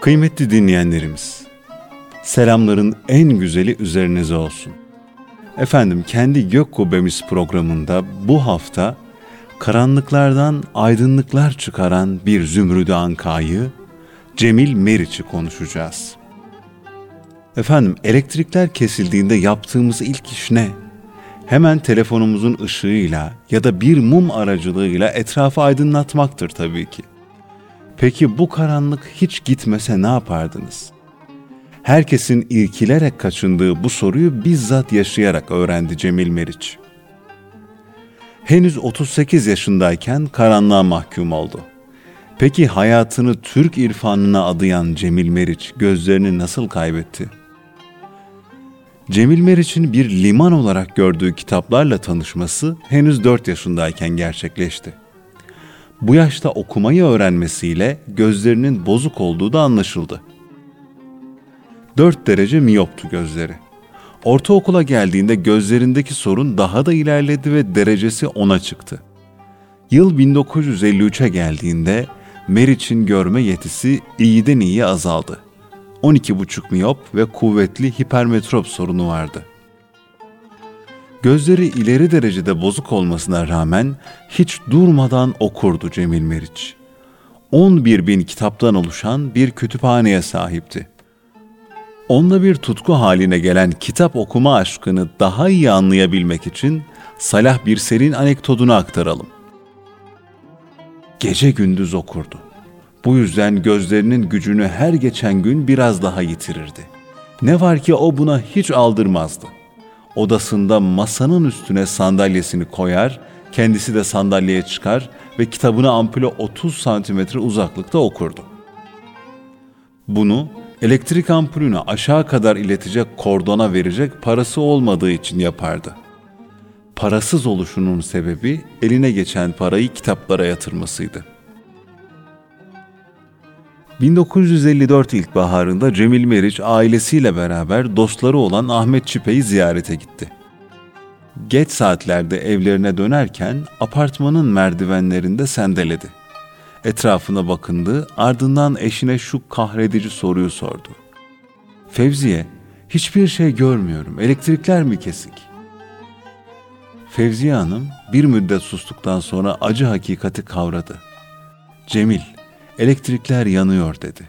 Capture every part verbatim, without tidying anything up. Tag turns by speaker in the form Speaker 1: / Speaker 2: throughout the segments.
Speaker 1: Kıymetli dinleyenlerimiz, selamların en güzeli üzerinize olsun. Efendim, kendi Gök Kubbemiz programında bu hafta karanlıklardan aydınlıklar çıkaran bir zümrüt ankayı, Cemil Meriç'i konuşacağız. Efendim, elektrikler kesildiğinde yaptığımız ilk iş ne? Hemen telefonumuzun ışığıyla ya da bir mum aracılığıyla etrafı aydınlatmaktır tabii ki. Peki bu karanlık hiç gitmese ne yapardınız? Herkesin irkilerek kaçındığı bu soruyu bizzat yaşayarak öğrendi Cemil Meriç. Henüz otuz sekiz yaşındayken karanlığa mahkum oldu. Peki hayatını Türk irfanına adayan Cemil Meriç gözlerini nasıl kaybetti? Cemil Meriç'in bir liman olarak gördüğü kitaplarla tanışması henüz dört yaşındayken gerçekleşti. Bu yaşta okumayı öğrenmesiyle gözlerinin bozuk olduğu da anlaşıldı. Dört derece miyoptu gözleri. Ortaokula geldiğinde gözlerindeki sorun daha da ilerledi ve derecesi ona çıktı. Yıl bin dokuz yüz elli üçe geldiğinde Meriç'in görme yetisi iyiden iyiye azaldı. on iki buçuk miyop ve kuvvetli hipermetrop sorunu vardı. Gözleri ileri derecede bozuk olmasına rağmen hiç durmadan okurdu Cemil Meriç. on bir bin kitaptan oluşan bir kütüphaneye sahipti. Onda bir tutku haline gelen kitap okuma aşkını daha iyi anlayabilmek için Salah Birsel'in anekdotunu aktaralım. Gece gündüz okurdu. Bu yüzden gözlerinin gücünü her geçen gün biraz daha yitirirdi. Ne var ki o buna hiç aldırmazdı. Odasında masanın üstüne sandalyesini koyar, kendisi de sandalyeye çıkar ve kitabını ampule otuz santimetre uzaklıkta okurdu. Bunu elektrik ampulünü aşağı kadar iletecek kordona verecek parası olmadığı için yapardı. Parasız oluşunun sebebi eline geçen parayı kitaplara yatırmasıydı. bin dokuz yüz elli dört ilkbaharında Cemil Meriç ailesiyle beraber dostları olan Ahmet Çipe'yi ziyarete gitti. Geç saatlerde evlerine dönerken apartmanın merdivenlerinde sendeledi. Etrafına bakındı, ardından eşine şu kahredici soruyu sordu. "Fevziye, hiçbir şey görmüyorum, elektrikler mi kesik?" Fevziye Hanım bir müddet sustuktan sonra acı hakikati kavradı. "Cemil, elektrikler yanıyor," dedi.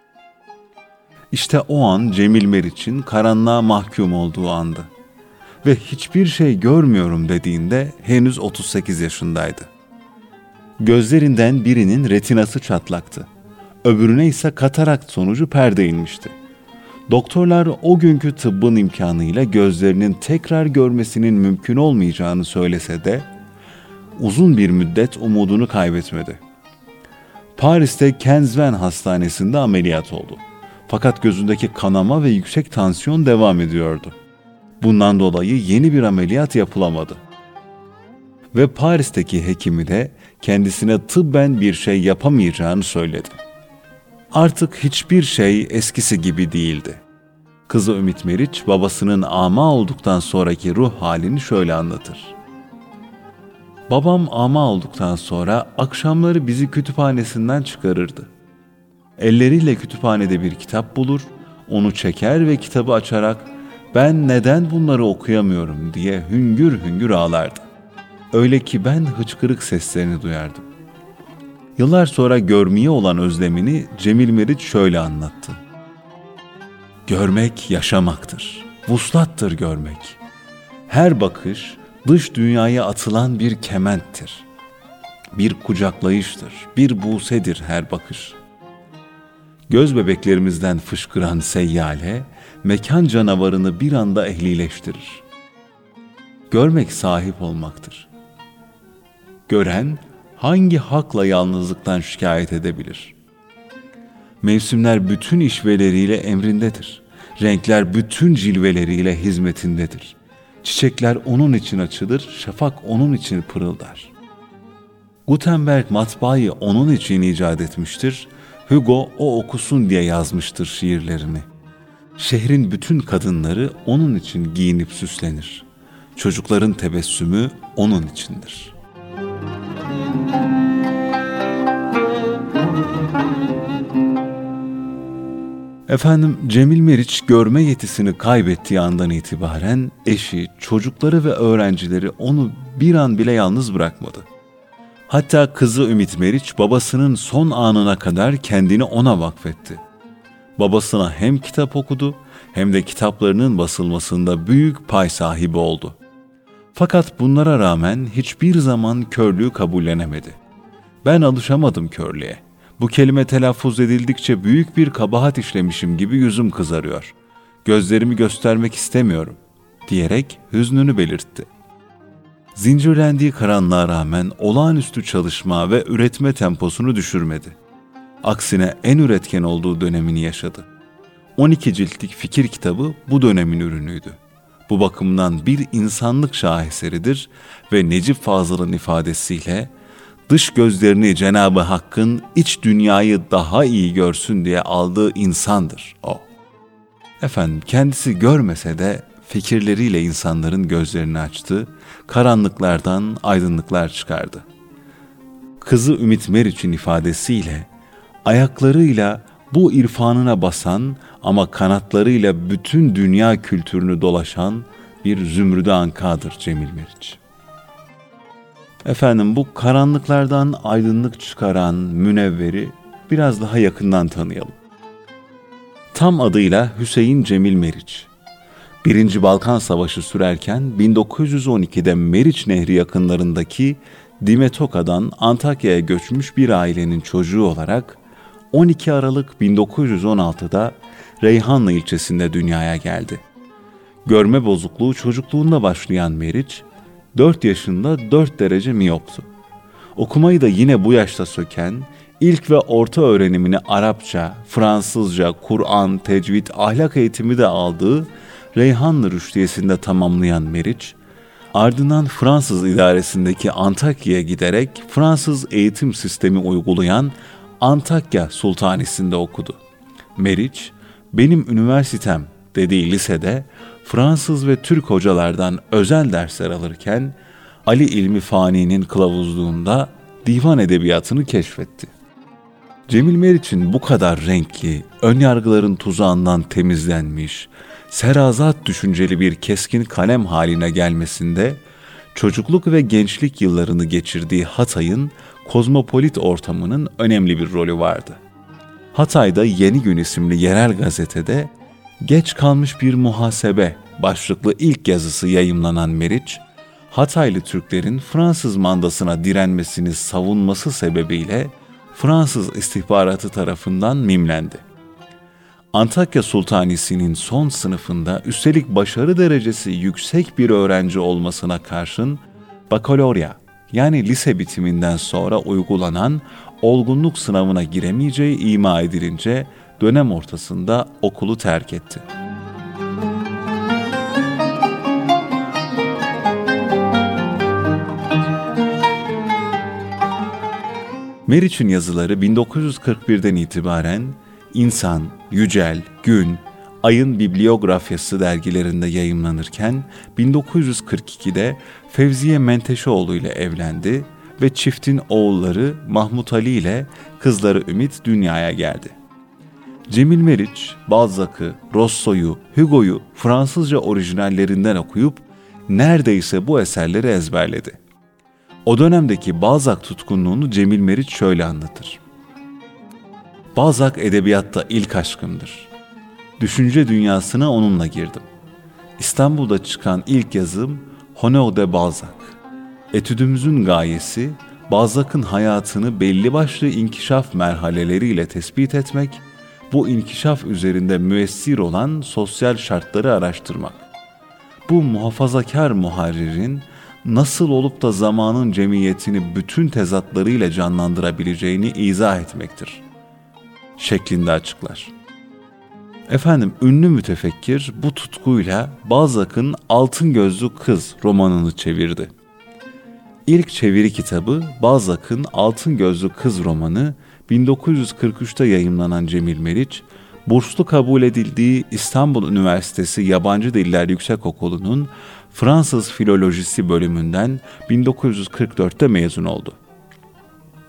Speaker 1: İşte o an Cemil Meriç'in karanlığa mahkum olduğu andı. Ve hiçbir şey görmüyorum dediğinde henüz otuz sekiz yaşındaydı. Gözlerinden birinin retinası çatlaktı. Öbürüne ise katarakt sonucu perde inmişti. Doktorlar o günkü tıbbın imkanıyla gözlerinin tekrar görmesinin mümkün olmayacağını söylese de uzun bir müddet umudunu kaybetmedi. Paris'te Kenzven Hastanesi'nde ameliyat oldu. Fakat gözündeki kanama ve yüksek tansiyon devam ediyordu. Bundan dolayı yeni bir ameliyat yapılamadı. Ve Paris'teki hekimi de kendisine tıbben bir şey yapamayacağını söyledi. Artık hiçbir şey eskisi gibi değildi. Kızı Ümit Meriç babasının ama olduktan sonraki ruh halini şöyle anlatır. "Babam ama olduktan sonra akşamları bizi kütüphanesinden çıkarırdı. Elleriyle kütüphanede bir kitap bulur, onu çeker ve kitabı açarak 'Ben neden bunları okuyamıyorum?' diye hüngür hüngür ağlardı. Öyle ki ben hıçkırık seslerini duyardım." Yıllar sonra görmeye olan özlemini Cemil Meriç şöyle anlattı. "Görmek yaşamaktır, vuslattır görmek. Her bakış dış dünyaya atılan bir kementtir. Bir kucaklayıştır, bir busedir her bakış. Göz bebeklerimizden fışkıran seyyale, mekan canavarını bir anda ehlileştirir. Görmek sahip olmaktır. Gören hangi hakla yalnızlıktan şikayet edebilir? Mevsimler bütün işveleriyle emrindedir. Renkler bütün cilveleriyle hizmetindedir. Çiçekler onun için açılır, şafak onun için pırıldar. Gutenberg matbaayı onun için icat etmiştir. Hugo o okusun diye yazmıştır şiirlerini. Şehrin bütün kadınları onun için giyinip süslenir. Çocukların tebessümü onun içindir." Efendim, Cemil Meriç görme yetisini kaybettiği andan itibaren eşi, çocukları ve öğrencileri onu bir an bile yalnız bırakmadı. Hatta kızı Ümit Meriç babasının son anına kadar kendini ona vakfetti. Babasına hem kitap okudu hem de kitaplarının basılmasında büyük pay sahibi oldu. Fakat bunlara rağmen hiçbir zaman körlüğü kabullenemedi. Ben alışamadım körlüğe. Bu kelime telaffuz edildikçe büyük bir kabahat işlemişim gibi yüzüm kızarıyor. Gözlerimi göstermek istemiyorum diyerek hüznünü belirtti. Zincirlendiği karanlığa rağmen olağanüstü çalışma ve üretme temposunu düşürmedi. Aksine en üretken olduğu dönemini yaşadı. on iki ciltlik fikir kitabı bu dönemin ürünüydü. Bu bakımdan bir insanlık şaheseridir ve Necip Fazıl'ın ifadesiyle dış gözlerini Cenab-ı Hakk'ın iç dünyayı daha iyi görsün diye aldığı insandır o. Efendim, kendisi görmese de fikirleriyle insanların gözlerini açtı, karanlıklardan aydınlıklar çıkardı. Kızı Ümit Meriç'in ifadesiyle ayaklarıyla bu irfanına basan ama kanatlarıyla bütün dünya kültürünü dolaşan bir zümrüt ankadır Cemil Meriç. Efendim, bu karanlıklardan aydınlık çıkaran münevveri biraz daha yakından tanıyalım. Tam adıyla Hüseyin Cemil Meriç. Birinci Balkan Savaşı sürerken bin dokuz yüz on ikide Meriç Nehri yakınlarındaki Dimetoka'dan Antakya'ya göçmüş bir ailenin çocuğu olarak on iki Aralık bin dokuz yüz on altıda Reyhanlı ilçesinde dünyaya geldi. Görme bozukluğu çocukluğunda başlayan Meriç, dört yaşında dört derece miyoptu. Okumayı da yine bu yaşta söken, ilk ve orta öğrenimini Arapça, Fransızca, Kur'an, tecvid, ahlak eğitimi de aldığı Reyhanlı Rüştiyesi'nde tamamlayan Meriç, ardından Fransız idaresindeki Antakya'ya giderek Fransız eğitim sistemi uygulayan Antakya Sultanisi'nde okudu. Meriç, benim üniversitem dediği lisede Fransız ve Türk hocalardan özel dersler alırken Ali İlmi Fani'nin kılavuzluğunda divan edebiyatını keşfetti. Cemil Meriç'in bu kadar renkli, önyargıların tuzağından temizlenmiş, serazat düşünceli bir keskin kalem haline gelmesinde çocukluk ve gençlik yıllarını geçirdiği Hatay'ın kozmopolit ortamının önemli bir rolü vardı. Hatay'da Yeni Gün isimli yerel gazetede "Geç kalmış bir muhasebe" başlıklı ilk yazısı yayımlanan Meriç, Hataylı Türklerin Fransız mandasına direnmesini savunması sebebiyle Fransız istihbaratı tarafından mimlendi. Antakya Sultanisi'nin son sınıfında üstelik başarı derecesi yüksek bir öğrenci olmasına karşın bakalorya yani lise bitiminden sonra uygulanan olgunluk sınavına giremeyeceği ima edilince dönem ortasında okulu terk etti. Meriç'in yazıları bin dokuz yüz kırk birden itibaren İnsan, Yücel, Gün, Ay'ın Bibliografyası dergilerinde yayımlanırken bin dokuz yüz kırk ikide Fevziye Menteşeoğlu ile evlendi ve çiftin oğulları Mahmut Ali ile kızları Ümit dünyaya geldi. Cemil Meriç, Balzac'ı, Rousseau'yu, Hugo'yu Fransızca orijinallerinden okuyup neredeyse bu eserleri ezberledi. O dönemdeki Balzac tutkunluğunu Cemil Meriç şöyle anlatır. Balzac edebiyatta ilk aşkımdır. Düşünce dünyasına onunla girdim. İstanbul'da çıkan ilk yazım Honor de Balzac. Etüdümüzün gayesi Balzac'ın hayatını belli başlı inkişaf merhaleleriyle tespit etmek, bu inkişaf üzerinde müessir olan sosyal şartları araştırmak. Bu muhafazakar muharririn nasıl olup da zamanın cemiyetini bütün tezatlarıyla canlandırabileceğini izah etmektir şeklinde açıklar. Efendim, ünlü mütefekkir bu tutkuyla Balzac'ın Altın Gözlü Kız romanını çevirdi. İlk çeviri kitabı Balzac'ın Altın Gözlü Kız romanı bin dokuz yüz kırk üçte yayımlanan Cemil Meriç, burslu kabul edildiği İstanbul Üniversitesi Yabancı Diller Yüksekokulu'nun Fransız Filolojisi bölümünden bin dokuz yüz kırk dörtte mezun oldu.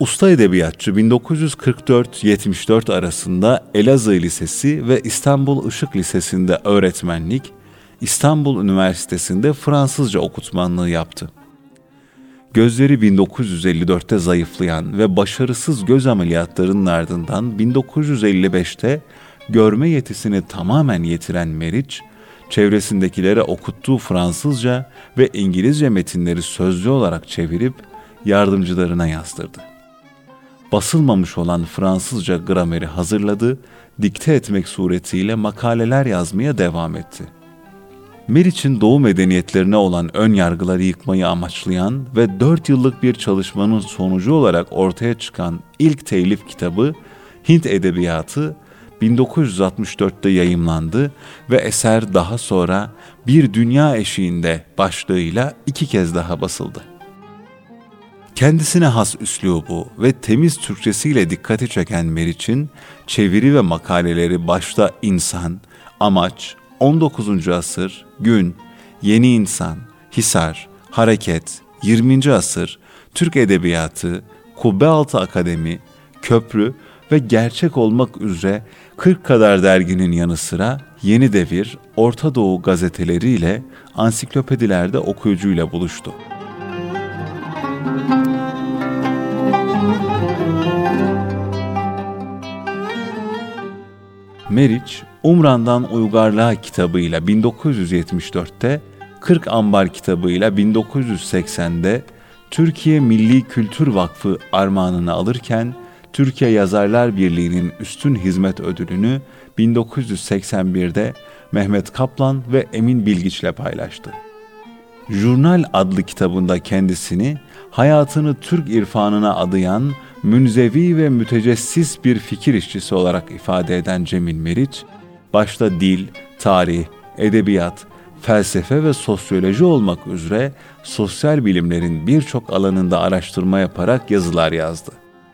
Speaker 1: Usta edebiyatçı bin dokuz yüz kırk dört yetmiş dört arasında Elazığ Lisesi ve İstanbul Işık Lisesi'nde öğretmenlik, İstanbul Üniversitesi'nde Fransızca okutmanlığı yaptı. Gözleri bin dokuz yüz elli dörtte zayıflayan ve başarısız göz ameliyatlarının ardından bin dokuz yüz elli beşte görme yetisini tamamen yitiren Meriç, çevresindekilere okuttuğu Fransızca ve İngilizce metinleri sözlü olarak çevirip yardımcılarına yazdırdı. Basılmamış olan Fransızca grameri hazırladı, dikte etmek suretiyle makaleler yazmaya devam etti. Meriç'in Doğu medeniyetlerine olan ön yargıları yıkmayı amaçlayan ve dört yıllık bir çalışmanın sonucu olarak ortaya çıkan ilk telif kitabı Hint Edebiyatı bin dokuz yüz altmış dörtte yayımlandı ve eser daha sonra Bir Dünya Eşiğinde başlığıyla iki kez daha basıldı. Kendisine has üslubu ve temiz Türkçesiyle dikkati çeken Meriç'in çeviri ve makaleleri başta İnsan, Amaç, on dokuzuncu asır, Gün, Yeni İnsan, Hisar, Hareket, yirminci asır, Türk Edebiyatı, Kubbealtı Akademi, Köprü ve Gerçek olmak üzere kırk kadar derginin yanı sıra Yeni Devir, Orta Doğu gazeteleriyle ansiklopedilerde okuyucuyla buluştu. Meriç, Umran'dan Uygarlığa kitabıyla bin dokuz yüz yetmiş dörtte, kırk Ambar kitabıyla bin dokuz yüz seksende Türkiye Milli Kültür Vakfı armağanını alırken, Türkiye Yazarlar Birliği'nin Üstün Hizmet Ödülünü bin dokuz yüz seksen birde Mehmet Kaplan ve Emin Bilgiç'le paylaştı. Jurnal adlı kitabında kendisini hayatını Türk irfanına adayan münzevi ve mütecessis bir fikir işçisi olarak ifade eden Cemil Meriç, başta dil, tarih, edebiyat, felsefe ve sosyoloji olmak üzere sosyal bilimlerin birçok alanında araştırma yaparak yazılar yazdı.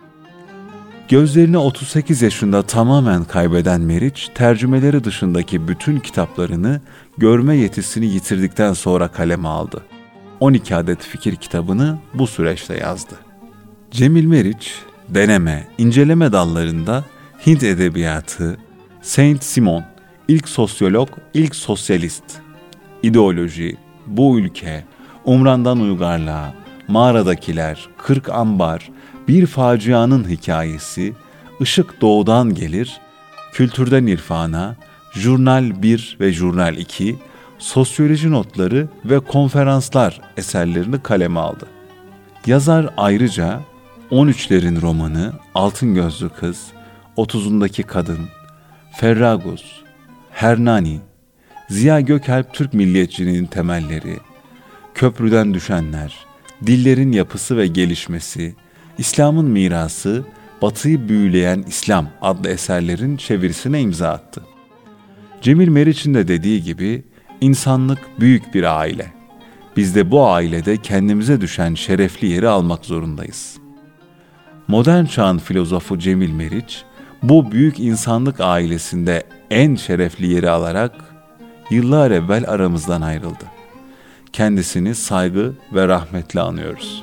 Speaker 1: Gözlerini otuz sekiz yaşında tamamen kaybeden Meriç, tercümeleri dışındaki bütün kitaplarını görme yetisini yitirdikten sonra kaleme aldı. on iki adet fikir kitabını bu süreçte yazdı. Cemil Meriç, deneme, inceleme dallarında Hint Edebiyatı, Saint-Simon, ilk sosyolog, ilk sosyalist, ideoloji, bu ülke, Umran'dan Uygarlığa, Mağaradakiler, Kırk Ambar, Bir Facianın Hikayesi, Işık Doğudan Gelir, Kültürden İrfana, Jurnal bir ve Jurnal iki, Sosyoloji Notları ve Konferanslar eserlerini kaleme aldı. Yazar ayrıca on üçlerin romanı Altın Gözlü Kız, otuzundaki Kadın, Ferragus, Hernani, Ziya Gökalp Türk Milliyetçiliğinin Temelleri, Köprüden Düşenler, Dillerin Yapısı ve Gelişmesi, İslam'ın Mirası, Batı'yı Büyüleyen İslam adlı eserlerin çevirisine imza attı. Cemil Meriç'in de dediği gibi, insanlık büyük bir aile. Biz de bu ailede kendimize düşen şerefli yeri almak zorundayız. Modern çağın filozofu Cemil Meriç, bu büyük insanlık ailesinde en şerefli yeri alarak yıllar evvel aramızdan ayrıldı. Kendisini saygı ve rahmetle anıyoruz.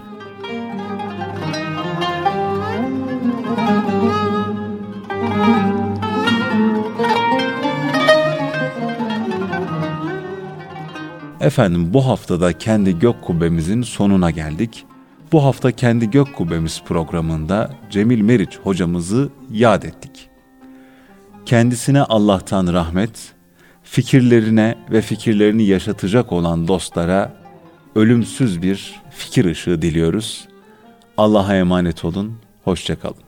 Speaker 1: Efendim, bu haftada Kendi Gök Kubbemizin sonuna geldik. Bu hafta Kendi Gök Kubbemiz programında Cemil Meriç hocamızı yad ettik. Kendisine Allah'tan rahmet, fikirlerine ve fikirlerini yaşatacak olan dostlara ölümsüz bir fikir ışığı diliyoruz. Allah'a emanet olun, hoşça kalın.